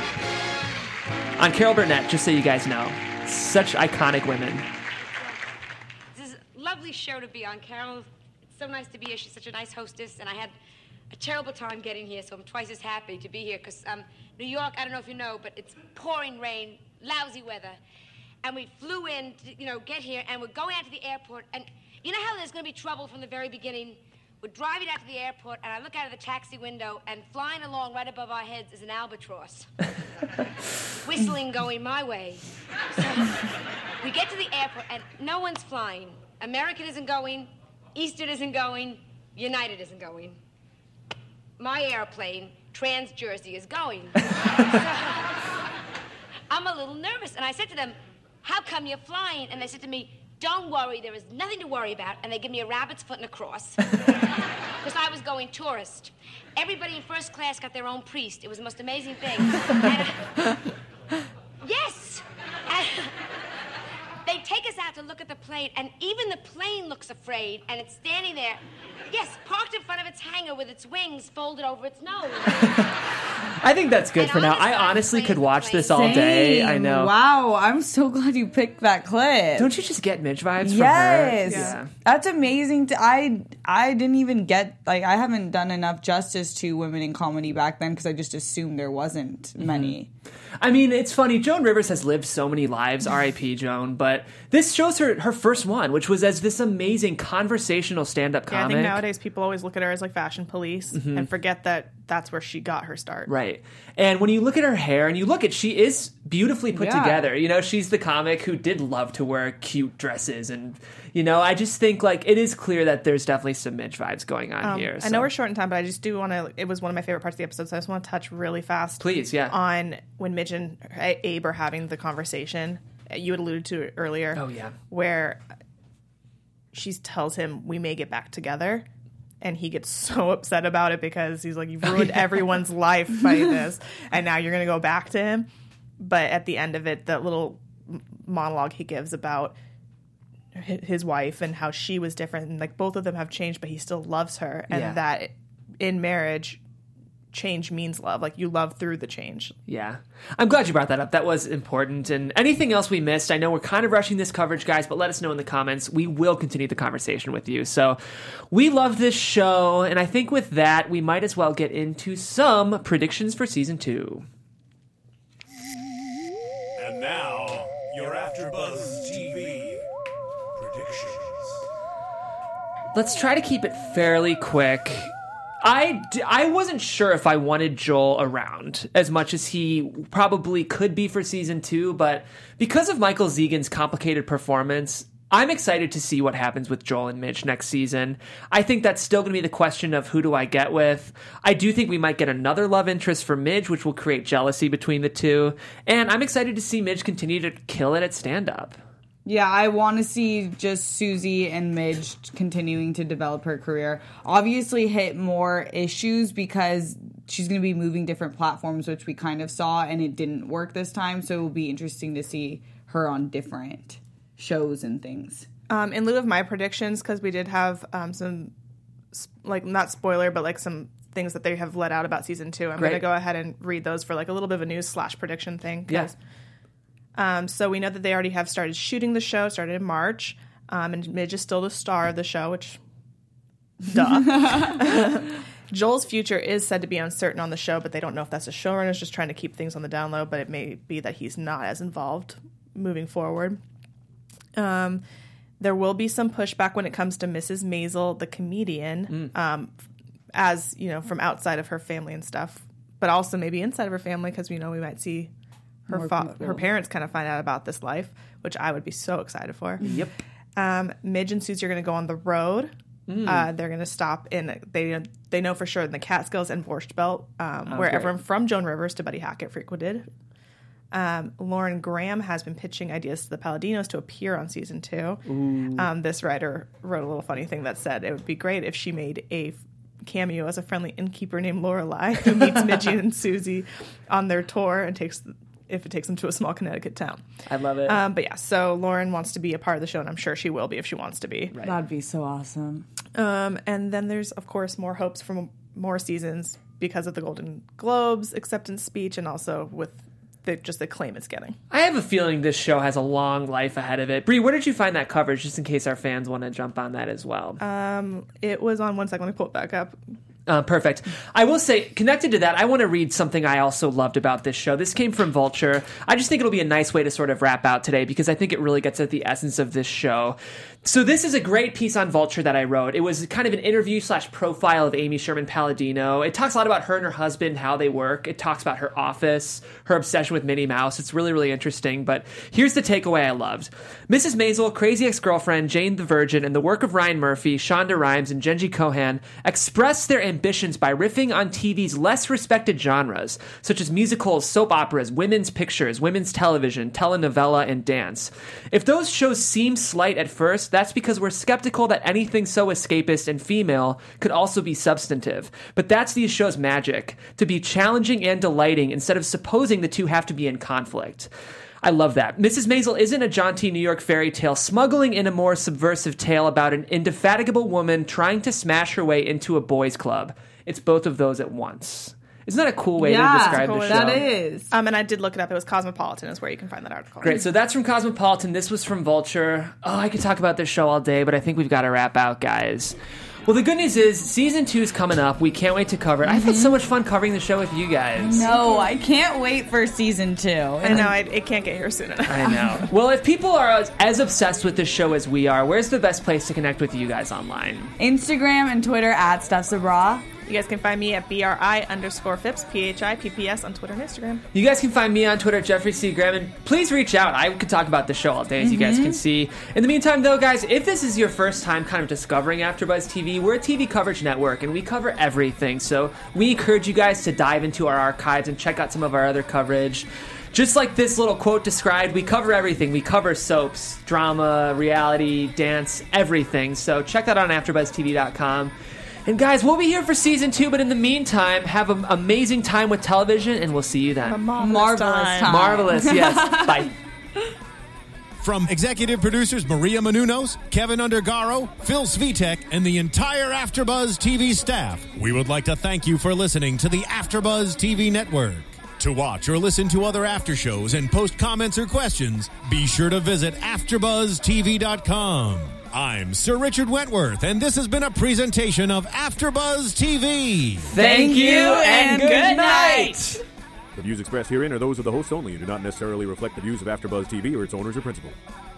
On Carol Burnett, just so you guys know. Such iconic women. This is a lovely show to be on, Carol. It's so nice to be here. She's such a nice hostess, and I had a terrible time getting here, so I'm twice as happy to be here, because um, New York, I don't know if you know, but it's pouring rain, lousy weather, and we flew in to, you know, get here, and we're going out to the airport, and you know how there's going to be trouble from the very beginning? We're driving out to the airport, and I look out of the taxi window, and flying along right above our heads is an albatross. Whistling going my way. So we get to the airport, and no one's flying. American isn't going, Eastern isn't going, United isn't going. My airplane, Trans Jersey, is going. So I'm a little nervous, and I said to them, how come you're flying? And they said to me, don't worry, there is nothing to worry about. And they give me a rabbit's foot and a cross. Because I was going tourist. Everybody in first class got their own priest. It was the most amazing thing. And, uh, yes! And, they take us out to look at the plane. plane, and even the plane looks afraid, and it's standing there, yes, parked in front of its hangar with its wings folded over its nose. I think that's good And for on now. the I side honestly plane could to watch plane. this all day. I Same. know. Wow, I'm so glad you picked that clip. Don't you just get Midge vibes from Yes, her? Yeah. that's amazing. To, I I didn't even get like I haven't done enough justice to women in comedy back then because I just assumed there wasn't Mm-hmm. many. I mean, it's funny. Joan Rivers has lived so many lives, R I P Joan, but this shows her her first one, which was as this amazing conversational stand-up Yeah, I comic. think nowadays people always look at her as like fashion police and forget that that's where she got her start. Right. And when you look at her hair and you look at, she is beautifully put Yeah. together. You know, she's the comic who did love to wear cute dresses. And, you know, I just think like it is clear that there's definitely some Midge vibes going on Um, here. I know we're short in time, but I just do want to. It was one of my favorite parts of the episode, so I just want to touch really fast. Please, yeah. On when Midge and Abe are having the conversation. You had alluded to it earlier. Oh, yeah. Where she tells him, we may get back together. And he gets so upset about it because he's like, you've ruined everyone's life by this. And now you're going to go back to him. But at the end of it, that little monologue he gives about his wife and how she was different. And like both of them have changed, but he still loves her. And Yeah. that in marriage, change means love. Like you love through the change. Yeah. I'm glad you brought that up. That was important. And anything else we missed, I know we're kind of rushing this coverage, guys, but let us know in the comments. We will continue the conversation with you. So we love this show. And I think with that, we might as well get into some predictions for season two. And now, your AfterBuzz T V predictions. Let's try to keep it fairly quick. I, d- I wasn't sure if I wanted Joel around as much as he probably could be for season two, but because of Michael Zegan's complicated performance, I'm excited to see what happens with Joel and Midge next season. I think that's still going to be the question of who do I get with. I do think we might get another love interest for Midge, which will create jealousy between the two, and I'm excited to see Midge continue to kill it at stand-up. Yeah, I want to see just Susie and Midge continuing to develop her career. Obviously hit more issues because she's going to be moving different platforms, which we kind of saw, and it didn't work this time. So it will be interesting to see her on different shows and things. Um, in lieu of my predictions, because we did have um, some, like, not spoiler, but like some things that they have let out about season two. I'm going to Great. go ahead and read those for like a little bit of a news slash prediction thing. 'cause- Yes. Um, so we know that they already have started shooting the show, started in March, um, and Midge is still the star of the show, which, duh. Joel's future is said to be uncertain on the show, but they don't know if that's the showrunners just trying to keep things on the down low, but it may be that he's not as involved moving forward. Um, there will be some pushback when it comes to Missus Maisel, the comedian, um, as, you know, from outside of her family and stuff, but also maybe inside of her family, because we know we might see her More fa- people. her parents kind of find out about this life, which I would be so excited for. Yep. Um, Midge and Susie are going to go on the road. Uh, they're going to stop in, they they know for sure, in the Catskills and Borscht Belt, um, where great. everyone from Joan Rivers to Buddy Hackett frequented. Um, Lauren Graham has been pitching ideas to the Paladinos to appear on season two. Um, this writer wrote a little funny thing that said it would be great if she made a cameo as a friendly innkeeper named Lorelei who meets Midge and Susie on their tour and takes if it takes them to a small Connecticut town. I love it. Um, but yeah, so Lauren wants to be a part of the show, and I'm sure she will be if she wants to be. Right. That'd be so awesome. Um, and then there's, of course, more hopes for m- more seasons because of the Golden Globes acceptance speech and also with the, just the claim it's getting. I have a feeling this show has a long life ahead of it. Bree, where did you find that coverage, just in case our fans want to jump on that as well? Um, it was on one second. Let me pull it back up. Uh, perfect. I will say, connected to that, I want to read something I also loved about this show. This came from Vulture. I just think it'll be a nice way to sort of wrap out today because I think it really gets at the essence of this show. So this is a great piece on Vulture that I wrote. It was kind of an interview slash profile of Amy Sherman Palladino. It talks a lot about her and her husband, how they work. It talks about her office, her obsession with Minnie Mouse. It's really, really interesting. But here's the takeaway I loved. Missus Maisel, Crazy Ex-Girlfriend, Jane the Virgin, and the work of Ryan Murphy, Shonda Rhimes, and Genji Cohan express their ambitions by riffing on T V's less respected genres, such as musicals, soap operas, women's pictures, women's television, telenovela, and dance. If those shows seem slight at first, that's because we're skeptical that anything so escapist and female could also be substantive. But that's these shows' magic, to be challenging and delighting instead of supposing the two have to be in conflict. I love that. Missus Maisel isn't a jaunty New York fairy tale smuggling in a more subversive tale about an indefatigable woman trying to smash her way into a boys' club. It's both of those at once. Isn't that a cool way Yeah, to describe cool the way show? to- That is. Um, and I did look it up. It was Cosmopolitan is where you can find that article. Great. So that's from Cosmopolitan. This was from Vulture. Oh, I could talk about this show all day, but I think we've got to wrap out, guys. Well, the good news is season two is coming up. We can't wait to cover it. I've had so much fun covering the show with you guys. No, I can't wait for season two. I know, I, it can't get here soon enough. I know. Well, if people are as, as obsessed with this show as we are, where's the best place to connect with you guys online? Instagram and Twitter at Stuffs of Bra. You guys can find me at B R I underscore Phipps, P H I P P S on Twitter and Instagram. You guys can find me on Twitter at Jeffrey C. Graham, and please reach out. I could talk about the show all day, as you guys can see. In the meantime, though, guys, if this is your first time kind of discovering AfterBuzz T V, we're a T V coverage network, and we cover everything. So we encourage you guys to dive into our archives and check out some of our other coverage. Just like this little quote described, we cover everything. We cover soaps, drama, reality, dance, everything. So check that out on after buzz T V dot com. And guys, we'll be here for season two, but in the meantime, have an amazing time with television, and we'll see you then. Marvelous, Marvelous time. time. Marvelous, yes. Bye. From executive producers Maria Menounos, Kevin Undergaro, Phil Svitek, and the entire AfterBuzz T V staff, we would like to thank you for listening to the AfterBuzz T V network. To watch or listen to other after shows and post comments or questions, be sure to visit after buzz T V dot com. I'm Sir Richard Wentworth, and this has been a presentation of AfterBuzz T V. Thank you, and good night. The views expressed herein are those of the hosts only and do not necessarily reflect the views of AfterBuzz T V or its owners or principals.